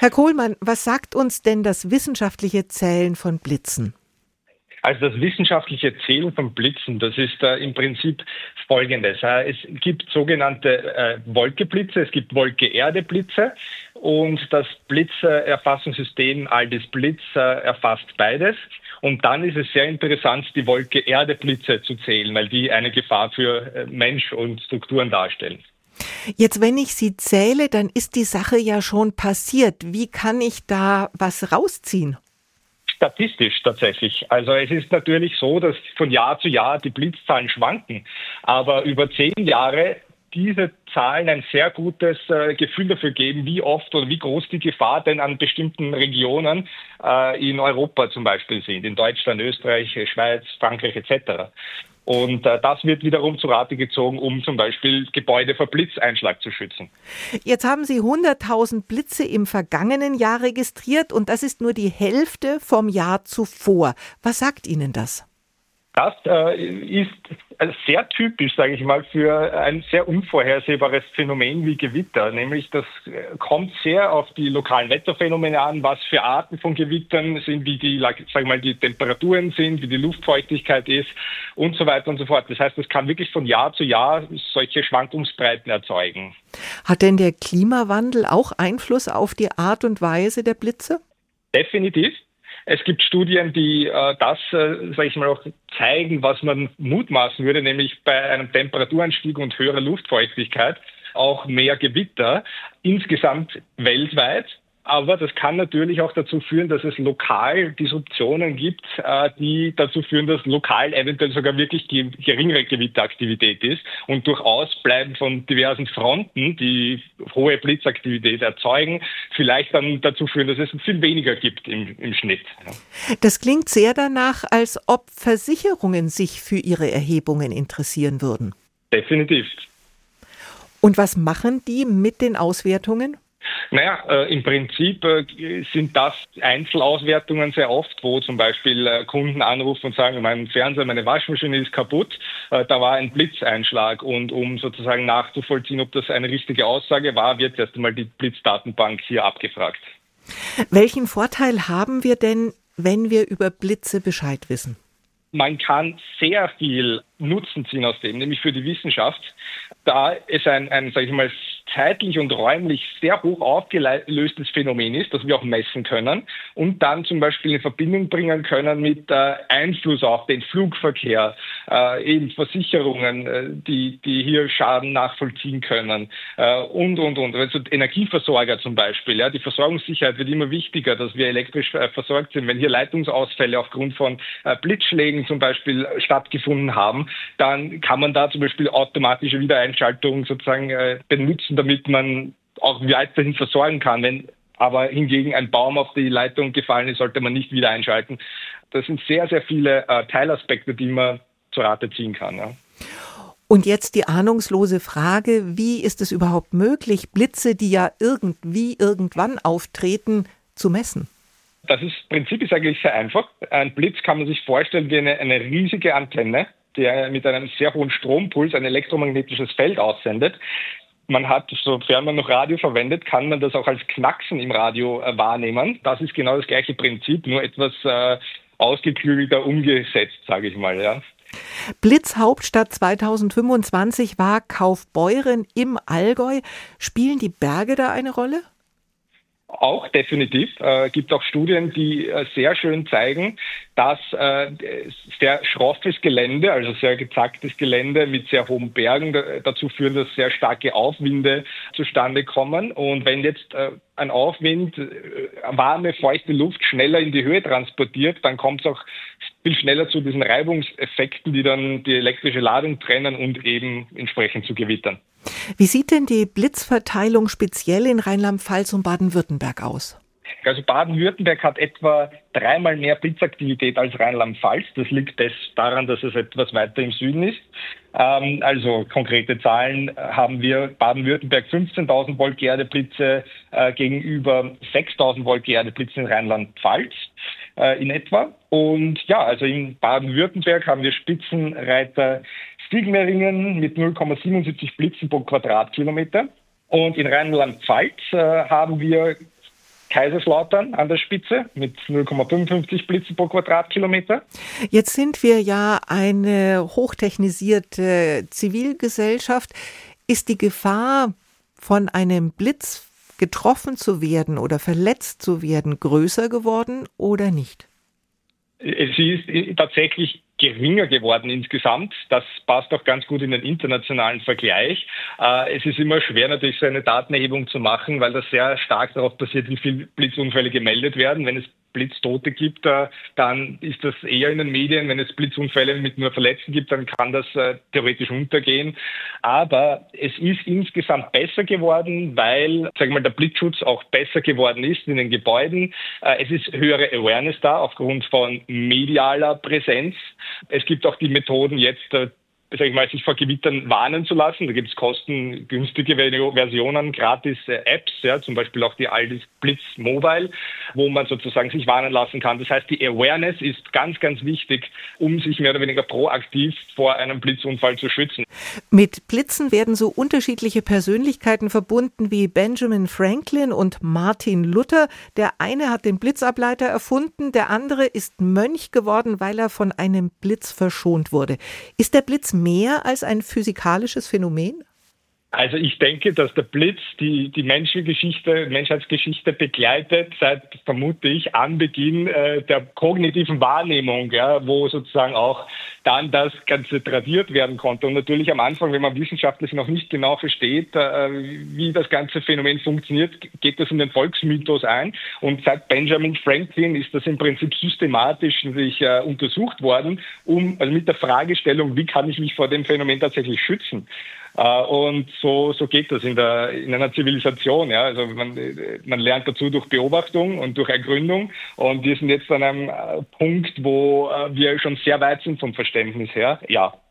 Herr Kohlmann, was sagt uns denn das wissenschaftliche Zählen von Blitzen? Also das wissenschaftliche Zählen von Blitzen, das ist im Prinzip Folgendes. Es gibt sogenannte Wolkeblitze, es gibt Wolke-Erde-Blitze und das Blitzerfassungssystem Aldis Blitz erfasst beides. Und dann ist es sehr interessant, die Wolke-Erde-Blitze zu zählen, weil die eine Gefahr für Mensch und Strukturen darstellen. Jetzt, wenn ich sie zähle, dann ist die Sache ja schon passiert. Wie kann ich da was rausziehen? Statistisch tatsächlich. Also es ist natürlich so, dass von Jahr zu Jahr die Blitzzahlen schwanken. Aber über 10 Jahre diese Zahlen ein sehr gutes Gefühl dafür geben, wie oft oder wie groß die Gefahr denn an bestimmten Regionen in Europa zum Beispiel sind. In Deutschland, Österreich, Schweiz, Frankreich etc. Und das wird wiederum zu Rate gezogen, um zum Beispiel Gebäude vor Blitzeinschlag zu schützen. Jetzt haben Sie 100.000 Blitze im vergangenen Jahr registriert und das ist nur die Hälfte vom Jahr zuvor. Was sagt Ihnen das? Das ist sehr typisch, sage ich mal, für ein sehr unvorhersehbares Phänomen wie Gewitter. Nämlich, das kommt sehr auf die lokalen Wetterphänomene an, was für Arten von Gewittern sind, wie die, sagen wir mal, die Temperaturen sind, wie die Luftfeuchtigkeit ist und so weiter und so fort. Das heißt, es kann wirklich von Jahr zu Jahr solche Schwankungsbreiten erzeugen. Hat denn der Klimawandel auch Einfluss auf die Art und Weise der Blitze? Definitiv. Es gibt Studien, die sage ich mal, auch zeigen, was man mutmaßen würde, nämlich bei einem Temperaturanstieg und höherer Luftfeuchtigkeit auch mehr Gewitter, insgesamt weltweit. Aber das kann natürlich auch dazu führen, dass es lokal Disruptionen gibt, die dazu führen, dass lokal eventuell sogar wirklich geringere Gewitteraktivität ist und durch Ausbleiben von diversen Fronten, die hohe Blitzaktivität erzeugen, vielleicht dann dazu führen, dass es viel weniger gibt im Schnitt. Das klingt sehr danach, als ob Versicherungen sich für ihre Erhebungen interessieren würden. Definitiv. Und was machen die mit den Auswertungen? Naja, im Prinzip sind das Einzelauswertungen sehr oft, wo zum Beispiel Kunden anrufen und sagen, mein Fernseher, meine Waschmaschine ist kaputt, da war ein Blitzeinschlag und um sozusagen nachzuvollziehen, ob das eine richtige Aussage war, wird erst einmal die Blitzdatenbank hier abgefragt. Welchen Vorteil haben wir denn, wenn wir über Blitze Bescheid wissen? Man kann sehr viel Nutzen ziehen aus dem, nämlich für die Wissenschaft, da es ein sage ich mal, zeitlich und räumlich sehr hoch aufgelöstes Phänomen ist, das wir auch messen können und dann zum Beispiel in Verbindung bringen können mit Einfluss auf den Flugverkehr, eben Versicherungen, die hier Schaden nachvollziehen können und. Also Energieversorger zum Beispiel, ja, die Versorgungssicherheit wird immer wichtiger, dass wir elektrisch versorgt sind. Wenn hier Leitungsausfälle aufgrund von Blitzschlägen zum Beispiel stattgefunden haben, dann kann man da zum Beispiel automatische Wiedereinschaltung sozusagen benutzen, damit man auch weiterhin versorgen kann. Wenn aber hingegen ein Baum auf die Leitung gefallen ist, sollte man nicht wieder einschalten. Das sind sehr, sehr viele Teilaspekte, die man zu Rate ziehen kann. Ja. Und jetzt die ahnungslose Frage, wie ist es überhaupt möglich, Blitze, die ja irgendwann auftreten, zu messen? Das Prinzip ist eigentlich sehr einfach. Ein Blitz kann man sich vorstellen wie eine riesige Antenne, der mit einem sehr hohen Strompuls ein elektromagnetisches Feld aussendet. Man hat, sofern man noch Radio verwendet, kann man das auch als Knacksen im Radio wahrnehmen. Das ist genau das gleiche Prinzip, nur etwas ausgeklügelter umgesetzt, sage ich mal. Ja. Blitzhauptstadt 2025 war Kaufbeuren im Allgäu. Spielen die Berge da eine Rolle? Auch definitiv. Gibt auch Studien, die sehr schön zeigen, dass sehr schroffes Gelände, also sehr gezacktes Gelände mit sehr hohen Bergen dazu führen, dass sehr starke Aufwinde zustande kommen. Und wenn jetzt ein Aufwind warme, feuchte Luft schneller in die Höhe transportiert, dann kommt es auch viel schneller zu diesen Reibungseffekten, die dann die elektrische Ladung trennen und eben entsprechend zu Gewittern. Wie sieht denn die Blitzverteilung speziell in Rheinland-Pfalz und Baden-Württemberg aus? Also Baden-Württemberg hat etwa 3-mal mehr Blitzaktivität als Rheinland-Pfalz. Das liegt daran, dass es etwas weiter im Süden ist. Also konkrete Zahlen haben wir Baden-Württemberg 15.000 Wolke-Erde-Blitze gegenüber 6.000 Wolke-Erde-Blitzen in Rheinland-Pfalz in etwa. Und ja, also in Baden-Württemberg haben wir Spitzenreiter Sigmaringen mit 0,77 Blitzen pro Quadratkilometer. Und in Rheinland-Pfalz haben wir Kaiserslautern an der Spitze mit 0,55 Blitzen pro Quadratkilometer. Jetzt sind wir ja eine hochtechnisierte Zivilgesellschaft. Ist die Gefahr, von einem Blitz getroffen zu werden oder verletzt zu werden, größer geworden oder nicht? Sie ist tatsächlich geringer geworden insgesamt. Das passt auch ganz gut in den internationalen Vergleich. Es ist immer schwer, natürlich so eine Datenerhebung zu machen, weil das sehr stark darauf basiert, wie viele Blitzunfälle gemeldet werden. Wenn es Blitztote gibt, dann ist das eher in den Medien. Wenn es Blitzunfälle mit nur Verletzten gibt, dann kann das theoretisch untergehen. Aber es ist insgesamt besser geworden, weil, sagen wir mal, der Blitzschutz auch besser geworden ist in den Gebäuden. Es ist höhere Awareness da aufgrund von medialer Präsenz. Es gibt auch die Methoden jetzt, sich vor Gewittern warnen zu lassen. Da gibt es kostengünstige Versionen, gratis Apps, ja, zum Beispiel auch die Aldis Blitz Mobile, wo man sozusagen sich warnen lassen kann. Das heißt, die Awareness ist ganz, ganz wichtig, um sich mehr oder weniger proaktiv vor einem Blitzunfall zu schützen. Mit Blitzen werden so unterschiedliche Persönlichkeiten verbunden wie Benjamin Franklin und Martin Luther. Der eine hat den Blitzableiter erfunden, der andere ist Mönch geworden, weil er von einem Blitz verschont wurde. Ist der Blitz mehr als ein physikalisches Phänomen? Also ich denke, dass der Blitz die Menschheitsgeschichte begleitet seit, vermute ich, Anbeginn der kognitiven Wahrnehmung, ja, wo sozusagen auch dann das Ganze tradiert werden konnte. Und natürlich am Anfang, wenn man wissenschaftlich noch nicht genau versteht, wie das ganze Phänomen funktioniert, geht das in den Volksmythos ein. Und seit Benjamin Franklin ist das im Prinzip systematisch untersucht worden, also mit der Fragestellung, wie kann ich mich vor dem Phänomen tatsächlich schützen? Und so geht das in einer Zivilisation. Ja. Also man lernt dazu durch Beobachtung und durch Ergründung. Und wir sind jetzt an einem Punkt, wo wir schon sehr weit sind vom Verständnis her. Ja,